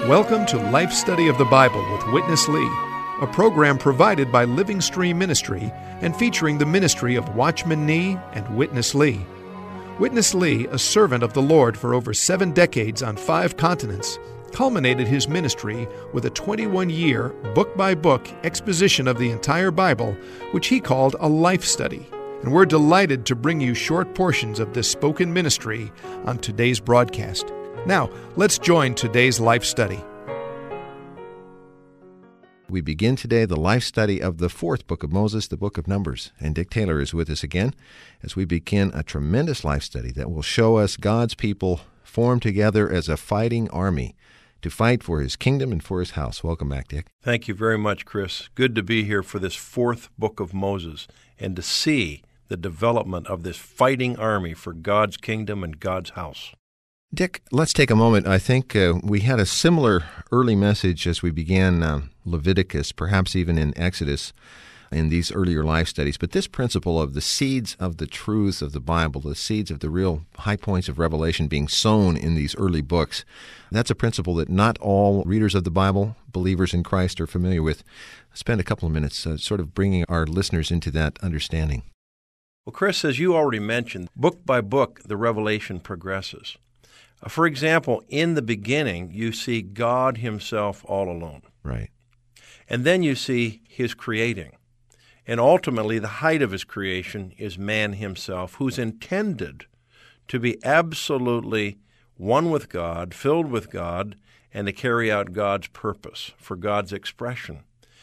Welcome to Life Study of the Bible with Witness Lee, a program provided by Living Stream Ministry and featuring the ministry of Watchman Nee and Witness Lee. Witness Lee, a servant of the Lord for over 7 decades on 5 continents, culminated his ministry with a 21-year, book-by-book exposition of the entire Bible, which he called a life study. And we're delighted to bring you short portions of this spoken ministry on today's broadcast. Now, let's join today's life study. We begin today the life study of the 4th book of Moses, the book of Numbers. And Dick Taylor is with us again as we begin a tremendous life study that will show us God's people formed together as a fighting army to fight for his kingdom and for his house. Welcome back, Dick. Thank you very much, Chris. Good to be here for this 4th book of Moses and to see the development of this fighting army for God's kingdom and God's house. Dick, let's take a moment. I think we had a similar early message as we began Leviticus, perhaps even in Exodus, in these earlier life studies. But this principle of the seeds of the truth of the Bible, the seeds of the real high points of revelation being sown in these early books, that's a principle that not all readers of the Bible, believers in Christ, are familiar with. Spend a couple of minutes sort of bringing our listeners into that understanding. Well, Chris, as you already mentioned, book by book, the revelation progresses. For example, in the beginning, you see God himself all alone. Right. And then you see his creating. And ultimately, the height of his creation is man himself, who's intended to be absolutely one with God, filled with God, and to carry out God's purpose for God's expression.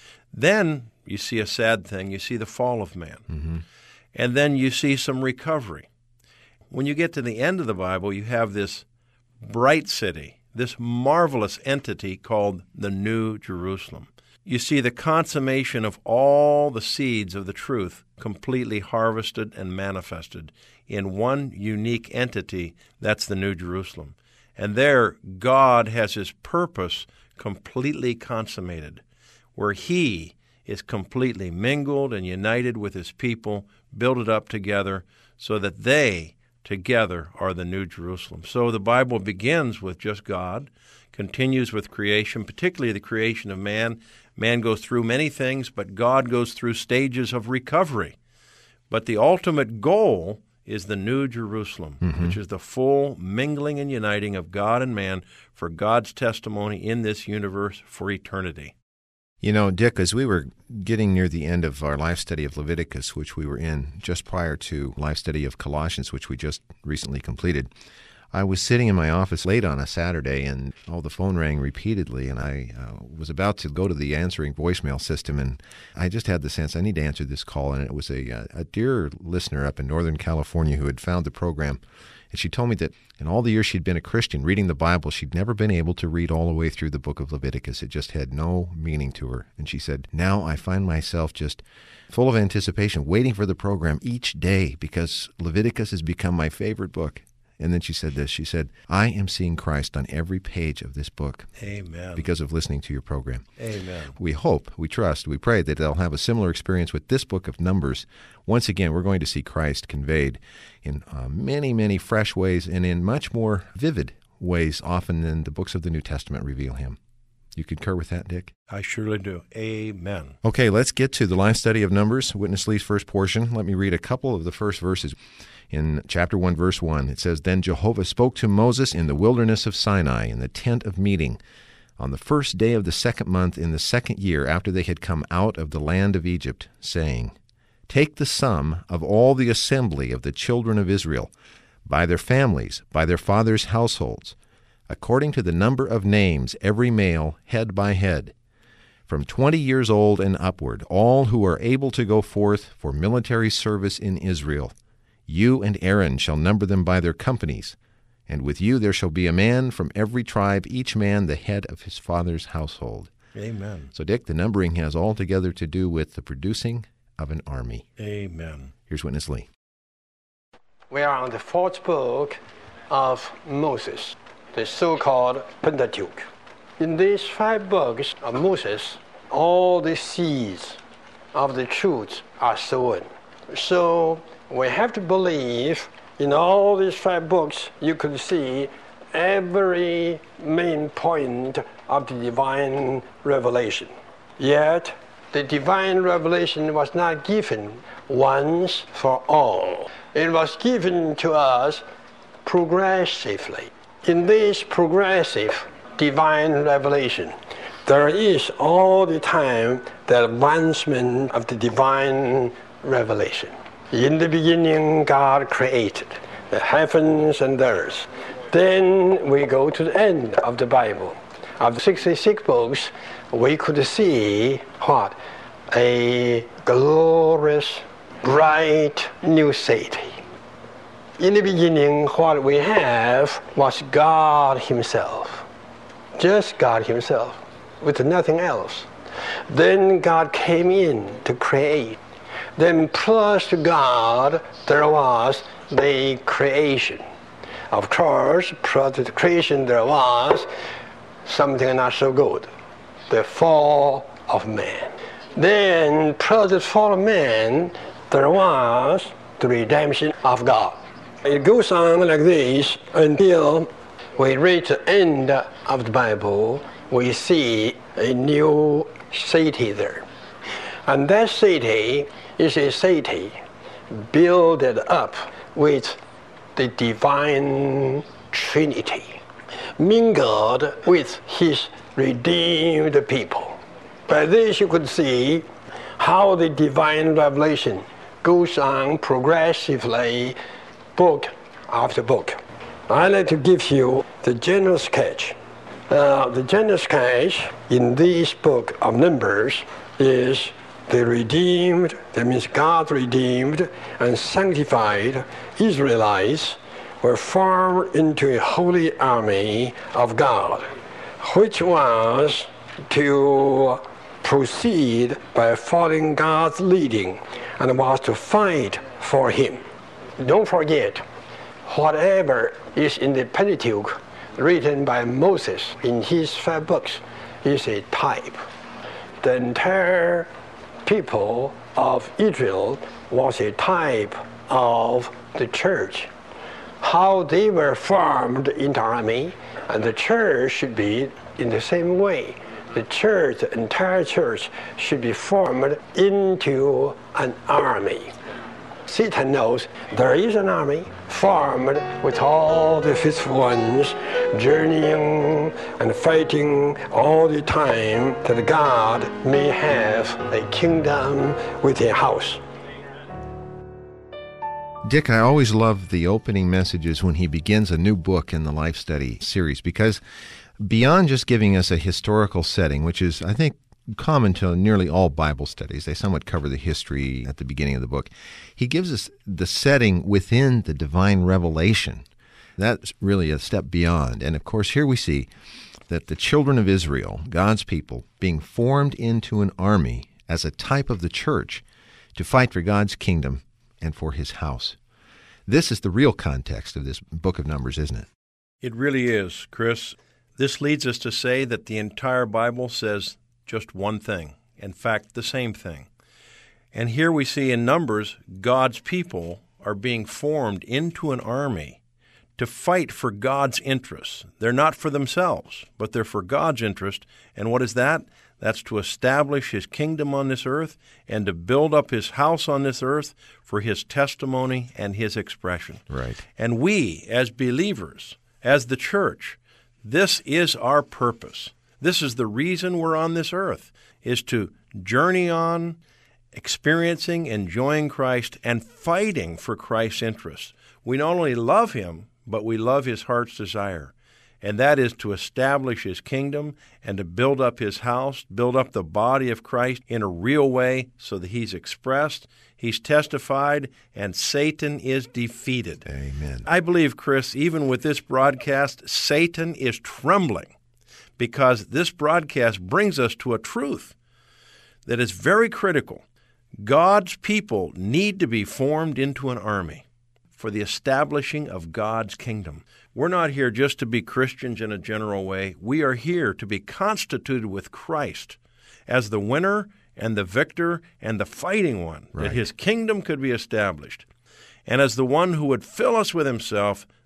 Then you see a sad thing. You see the fall of man. Mm-hmm. And then you see some recovery. When you get to the end of the Bible, you have this bright city, this marvelous entity called the New Jerusalem. You see the consummation of all the seeds of the truth completely harvested and manifested in one unique entity, that's the New Jerusalem. And there, God has his purpose completely consummated, where he is completely mingled and united with his people, build it up together so that they together are the New Jerusalem. So the Bible begins with just God, continues with creation, particularly the creation of man. Man goes through many things, but God goes through stages of recovery. But the ultimate goal is the New Jerusalem, which is the full mingling and uniting of God and man for God's testimony in this universe for eternity. You know, Dick, as we were getting near the end of our life study of Leviticus, which we were in just prior to life study of Colossians, which we just recently completed, I was sitting in my office late on a Saturday, and the phone rang repeatedly, and I was about to go to the answering voicemail system, and I just had the sense I need to answer this call, and it was a dear listener up in Northern California who had found the program. And she told me that in all the years she'd been a Christian reading the Bible, she'd never been able to read all the way through the book of Leviticus. It just had no meaning to her. And she said, now I find myself just full of anticipation, waiting for the program each day because Leviticus has become my favorite book. And then she said this, she said, I am seeing Christ on every page of this book. Amen. Because of listening to your program. Amen. We hope, we trust, we pray that they'll have a similar experience with this book of Numbers. Once again, we're going to see Christ conveyed in many, many fresh ways and in much more vivid ways often than the books of the New Testament reveal him. You concur with that, Dick? I surely do. Amen. Okay, let's get to the life study of Numbers, Witness Lee's first portion. Let me read a couple of the first verses. In chapter 1, verse 1, it says, Then Jehovah spoke to Moses in the wilderness of Sinai, in the tent of meeting, on the first day of the 2nd month in the 2nd year after they had come out of the land of Egypt, saying, Take the sum of all the assembly of the children of Israel, by their families, by their fathers' households, according to the number of names, every male, head by head, from 20 years old and upward, all who are able to go forth for military service in Israel. You and Aaron shall number them by their companies, and with you there shall be a man from every tribe, each man the head of his father's household. Amen. So, Dick, the numbering has altogether to do with the producing of an army. Amen. Here's Witness Lee. We are on the 4th book of Moses, the so-called Pentateuch. In these 5 books of Moses, all the seeds of the truth are sown. So we have to believe in all these 5 books, you could see every main point of the divine revelation. Yet, the divine revelation was not given once for all. It was given to us progressively. In this progressive divine revelation, there is all the time the advancement of the divine revelation. In the beginning, God created the heavens and earth. Then we go to the end of the Bible. Of the 66 books, we could see what? A glorious, bright new city. In the beginning, what we have was God Himself. Just God Himself, with nothing else. Then God came in to create. Then plus to God, there was the creation. Of course, plus to the creation, there was something not so good, the fall of man. Then, plus the fall of man, there was the redemption of God. It goes on like this until we reach the end of the Bible. We see a new city there. And that city is a city built up with the divine Trinity, mingled with His redeemed people. By this you could see how the divine revelation goes on progressively, book after book. I'd like to give you the general sketch. The general sketch in this book of Numbers is the redeemed, that means God redeemed and sanctified Israelites were formed into a holy army of God, which was to proceed by following God's leading and was to fight for Him. Don't forget, whatever is in the Pentateuch written by Moses in his 5 books is a type. The entire people of Israel was a type of the church. How they were formed into army, and the church should be in the same way. The church, the entire church, should be formed into an army. Satan knows there is an army formed with all the faithful ones journeying and fighting all the time that God may have a kingdom with a house. Dick, I always love the opening messages when he begins a new book in the Life Study series, because beyond just giving us a historical setting, which is, I think, common to nearly all Bible studies, they somewhat cover the history at the beginning of the book, he gives us the setting within the divine revelation. That's really a step beyond. And of course, here we see that the children of Israel, God's people, being formed into an army as a type of the church to fight for God's kingdom and for His house. This is the real context of this book of Numbers, isn't it? It really is, Chris. This leads us to say that the entire Bible says just one thing, in fact, the same thing. And here we see in Numbers, God's people are being formed into an army to fight for God's interests. They're not for themselves, but they're for God's interest. And what is that? That's to establish His kingdom on this earth and to build up His house on this earth for His testimony and His expression. Right. And we, as believers, as the church, this is our purpose. This is the reason we're on this earth, is to journey on, experiencing, enjoying Christ, and fighting for Christ's interests. We not only love Him, but we love His heart's desire, and that is to establish His kingdom and to build up His house, build up the body of Christ in a real way so that He's expressed, He's testified, and Satan is defeated. Amen. I believe, Chris, even with this broadcast, Satan is trembling, because this broadcast brings us to a truth that is very critical. God's people need to be formed into an army for the establishing of God's kingdom. We're not here just to be Christians in a general way. We are here to be constituted with Christ as the winner and the victor and the fighting one, right, that His kingdom could be established, and as the one who would fill us with Himself,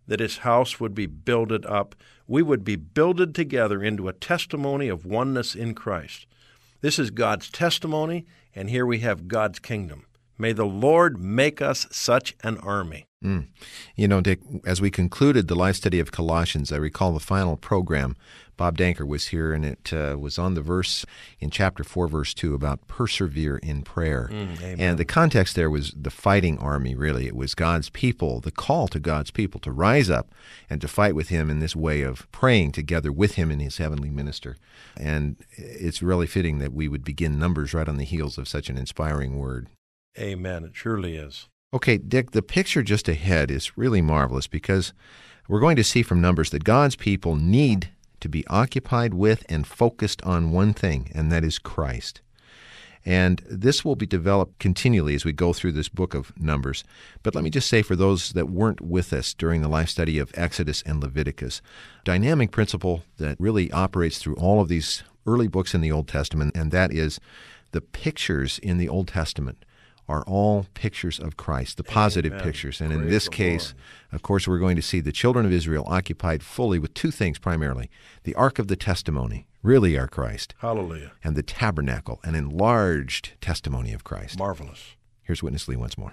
that his house would be builded up. We would be builded together into a testimony of oneness in Christ. This is God's testimony, and here we have God's kingdom. May the Lord make us such an army. You know, Dick, as we concluded the life study of Colossians, I recall the final program. Bob Danker was here, and it was on the verse in chapter 4, verse 2, about persevere in prayer. And the context there was the fighting army, really. It was God's people, the call to God's people to rise up and to fight with him in this way of praying together with him in his heavenly minister. And it's really fitting that we would begin Numbers right on the heels of such an inspiring word. Amen. It surely is. Okay, Dick, the picture just ahead is really marvelous because we're going to see from Numbers that God's people need to be occupied with and focused on one thing, and that is Christ. And this will be developed continually as we go through this book of Numbers. But let me just say, for those that weren't with us during the life study of Exodus and Leviticus, dynamic principle that really operates through all of these early books in the Old Testament, and that is the pictures in the Old Testament are all pictures of Christ, the positive pictures. And in this case, of course, we're going to see the children of Israel occupied fully with two things primarily: the Ark of the Testimony, really our Christ. Hallelujah. And the tabernacle, an enlarged testimony of Christ. Marvelous. Here's Witness Lee once more.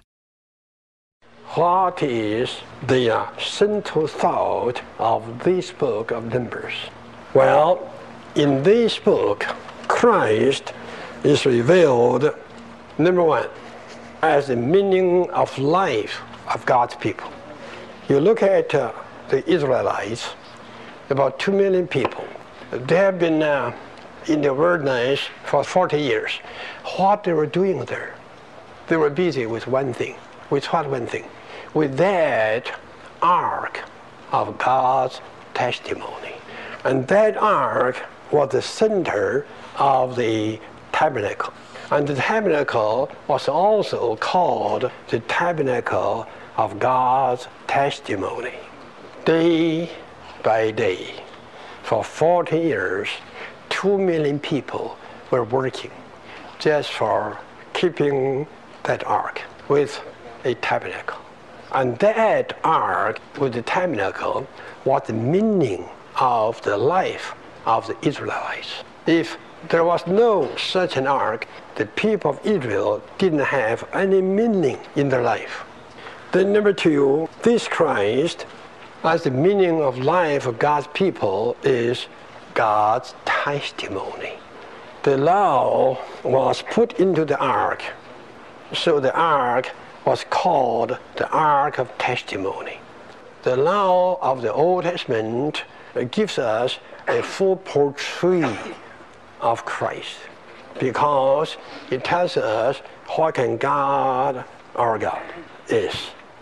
What is the central thought of this book of Numbers? Well, in this book, Christ is revealed, number one, as the meaning of life of God's people. You look at the Israelites, about 2 million people. They have been in the wilderness for 40 years. What they were doing there? They were busy with one thing. With what one thing? With that ark of God's testimony. And that ark was the center of the tabernacle. And the tabernacle was also called the tabernacle of God's testimony. Day by day, for 40 years, 2 million people were working just for keeping that ark with a tabernacle. And that ark with the tabernacle was the meaning of the life of the Israelites. If there was no such an ark, the people of Israel didn't have any meaning in their life. Then number two, this Christ, as the meaning of life of God's people, is God's testimony. The law was put into the ark, so the ark was called the Ark of Testimony. The law of the Old Testament gives us a full portrait of Christ, because it tells us what can God, our God, is.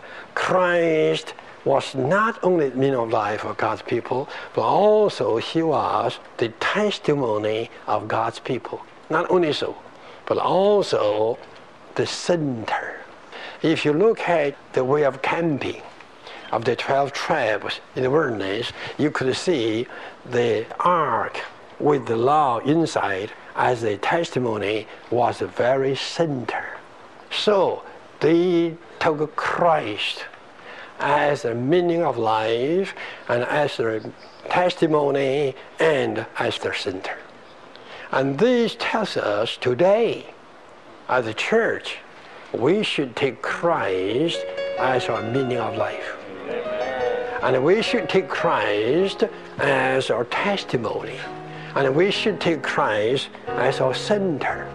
Christ was not only the meaning of life of God's people, but also he was the testimony of God's people. Not only so, but also the center. If you look at the way of camping of the 12 tribes in the wilderness, you could see the ark with the law inside as a testimony was the very center. So they took Christ as the meaning of life and as their testimony and as their center. And this tells us today, as a church, we should take Christ as our meaning of life. And we should take Christ as our testimony. And we should take Christ as our center.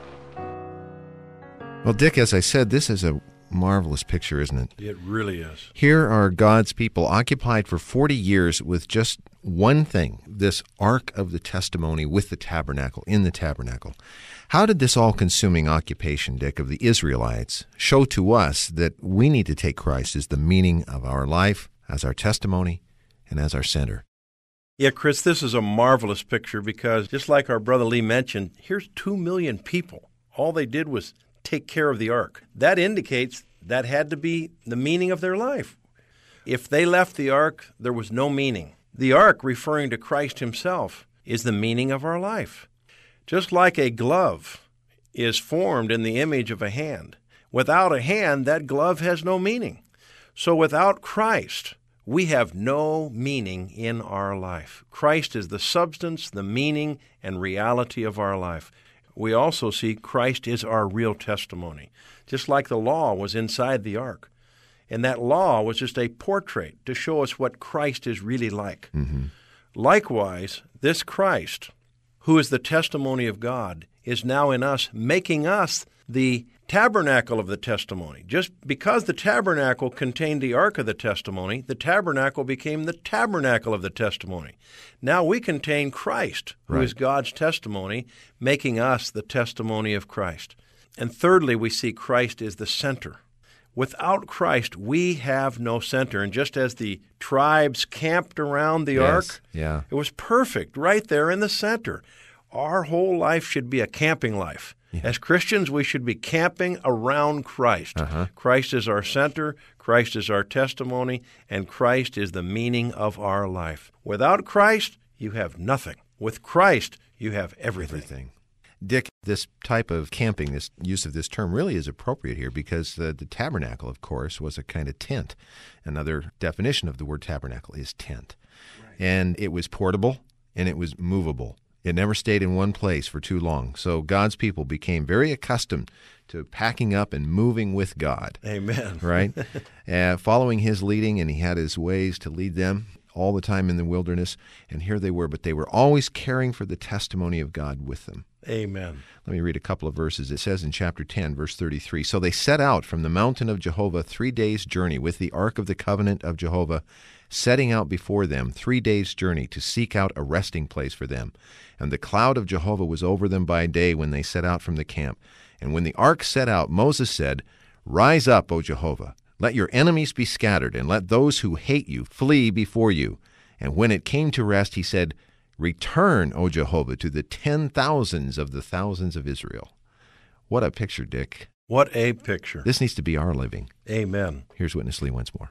Well, Dick, as I said, this is a marvelous picture, isn't it? It really is. Here are God's people occupied for 40 years with just one thing, this Ark of the Testimony with the tabernacle, in the tabernacle. How did this all-consuming occupation, Dick, of the Israelites show to us that we need to take Christ as the meaning of our life, as our testimony, and as our center? Yeah, Chris, this is a marvelous picture because just like our brother Lee mentioned, here's 2 million people. All they did was take care of the ark. That indicates that had to be the meaning of their life. If they left the ark, there was no meaning. The ark, referring to Christ himself, is the meaning of our life. Just like a glove is formed in the image of a hand. Without a hand, that glove has no meaning. So without Christ, we have no meaning in our life. Christ is the substance, the meaning, and reality of our life. We also see Christ is our real testimony, just like the law was inside the ark. And that law was just a portrait to show us what Christ is really like. Mm-hmm. Likewise, this Christ, who is the testimony of God, is now in us, making us the tabernacle of the testimony. Just because the tabernacle contained the ark of the testimony, the tabernacle became the tabernacle of the testimony. Now we contain Christ, who is God's testimony, making us the testimony of Christ. And thirdly, we see Christ is the center. Without Christ, we have no center. And just as the tribes camped around the ark, it was perfect right there in the center. Our whole life should be a camping life. Yeah. As Christians, we should be camping around Christ. Christ is our center, Christ is our testimony, and Christ is the meaning of our life. Without Christ, you have nothing. With Christ, you have everything. Dick, this type of camping, this use of this term really is appropriate here because the tabernacle, of course, was a kind of tent. Another definition of the word tabernacle is tent. Right. And it was portable and it was movable. It never stayed in one place for too long. So God's people became very accustomed to packing up and moving with God. Amen. Right? Following His leading, and He had His ways to lead them all the time in the wilderness. And here they were, but they were always caring for the testimony of God with them. Amen. Let me read a couple of verses. It says in chapter 10, verse 33, "So they set out from the mountain of Jehovah 3 days' journey with the ark of the covenant of Jehovah, setting out before them 3 days' journey to seek out a resting place for them. And the cloud of Jehovah was over them by day when they set out from the camp. And when the ark set out, Moses said, 'Rise up, O Jehovah, let your enemies be scattered, and let those who hate you flee before you.' And when it came to rest, he said, 'Return, O Jehovah, to the 10,000s of the thousands of Israel.'" What a picture, Dick. What a picture. This needs to be our living. Amen. Here's Witness Lee once more.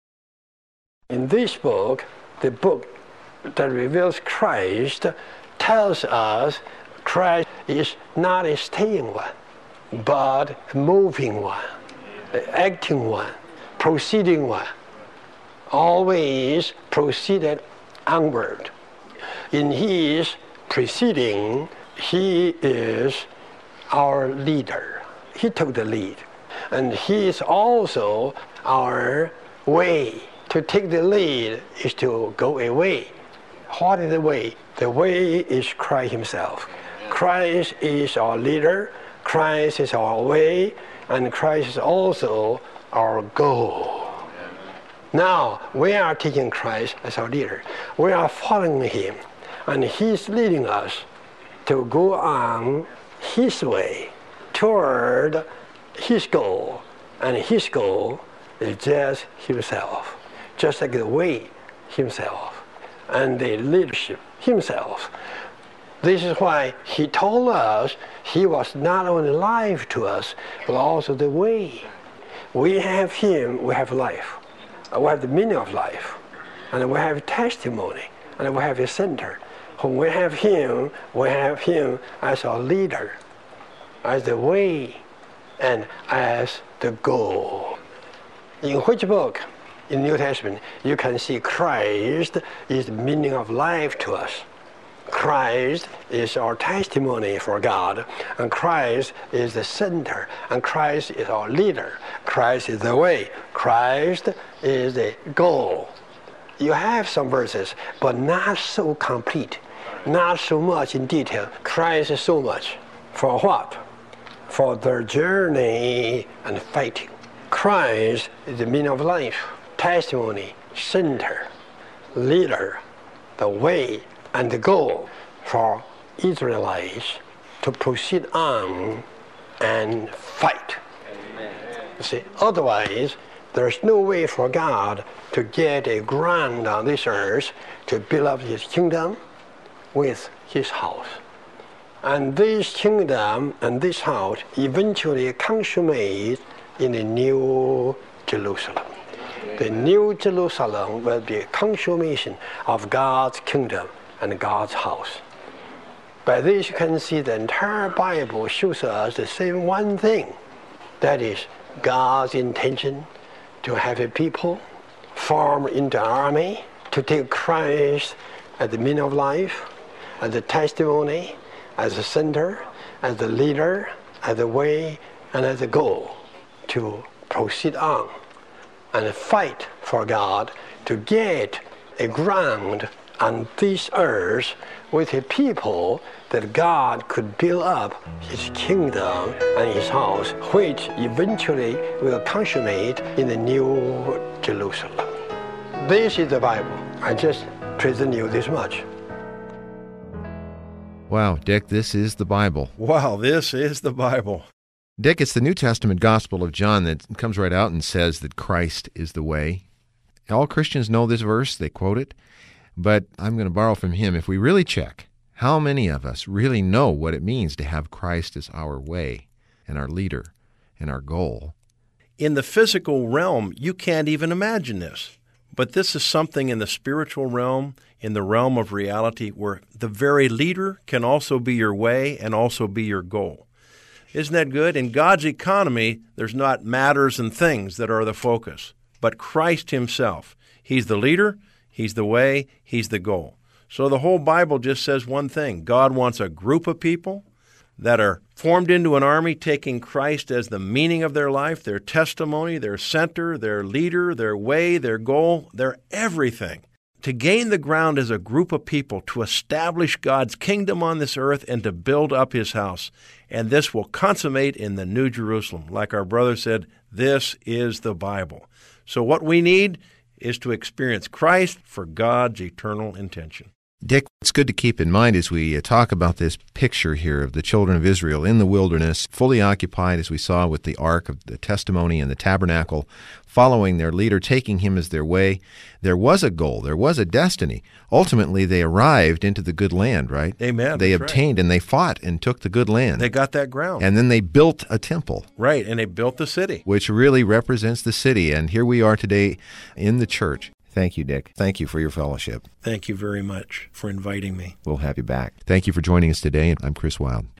In this book, the book that reveals Christ, tells us Christ is not a staying one, but a moving one, an acting one, proceeding one, always proceeded onward. In his proceeding, he is our leader. He took the lead. And he is also our way. To take the lead is to go away. What is the way? The way is Christ himself. Christ is our leader. Christ is our way. And Christ is also our goal. Now, we are taking Christ as our leader. We are following him. And he's leading us to go on his way toward his goal. And his goal is just himself. Just like the way himself. And the leadership himself. This is why he told us he was not only life to us, but also the way. We have him, we have life. We have the meaning of life. And we have testimony. And we have a center. When we have him as our leader, as the way, and as the goal. In which book? In the New Testament, you can see Christ is the meaning of life to us. Christ is our testimony for God, and Christ is the center, and Christ is our leader. Christ is the way. Christ is the goal. You have some verses, but not so complete, not so much in detail. Christ is so much. For what? For their journey and fighting. Christ is the meaning of life. Testimony, center, leader, the way, and the goal for Israelites to proceed on and fight. Amen. You see, otherwise, there's no way for God to get a ground on this earth to build up his kingdom with his house. And this kingdom and this house eventually consummate in the New Jerusalem. The New Jerusalem will be a consummation of God's kingdom and God's house. By this you can see the entire Bible shows us the same one thing. That is God's intention to have a people formed into an army to take Christ as the meaning of life, as the testimony, as the center, as the leader, as the way, and as the goal to proceed on and fight for God to get a ground on this earth with a people that God could build up his kingdom and his house, which eventually will consummate in the New Jerusalem. This is the Bible. I just present you this much. Wow, Dick, this is the Bible. Wow, this is the Bible. Dick, it's the New Testament Gospel of John that comes right out and says that Christ is the way. All Christians know this verse, they quote it, but I'm going to borrow from him. If we really check, how many of us really know what it means to have Christ as our way and our leader and our goal? In the physical realm, you can't even imagine this. But this is something in the spiritual realm, in the realm of reality, where the very leader can also be your way and also be your goal. Isn't that good? In God's economy, there's not matters and things that are the focus, but Christ himself. He's the leader, he's the way, he's the goal. So the whole Bible just says one thing. God wants a group of people that are formed into an army, taking Christ as the meaning of their life, their testimony, their center, their leader, their way, their goal, their everything. To gain the ground as a group of people, to establish God's kingdom on this earth and to build up his house. And this will consummate in the New Jerusalem. Like our brother said, this is the Bible. So what we need is to experience Christ for God's eternal intention. Dick, it's good to keep in mind as we talk about this picture here of the children of Israel in the wilderness, fully occupied, as we saw with the ark of the testimony and the tabernacle, following their leader, taking him as their way. There was a goal. There was a destiny. Ultimately, they arrived into the good land, right? Amen. They obtained and they fought and took the good land. They got that ground. And then they built a temple. Right, and they built the city. Which really represents the city. And here we are today in the church. Thank you, Dick. Thank you for your fellowship. Thank you very much for inviting me. We'll have you back. Thank you for joining us today. I'm Chris Wilde.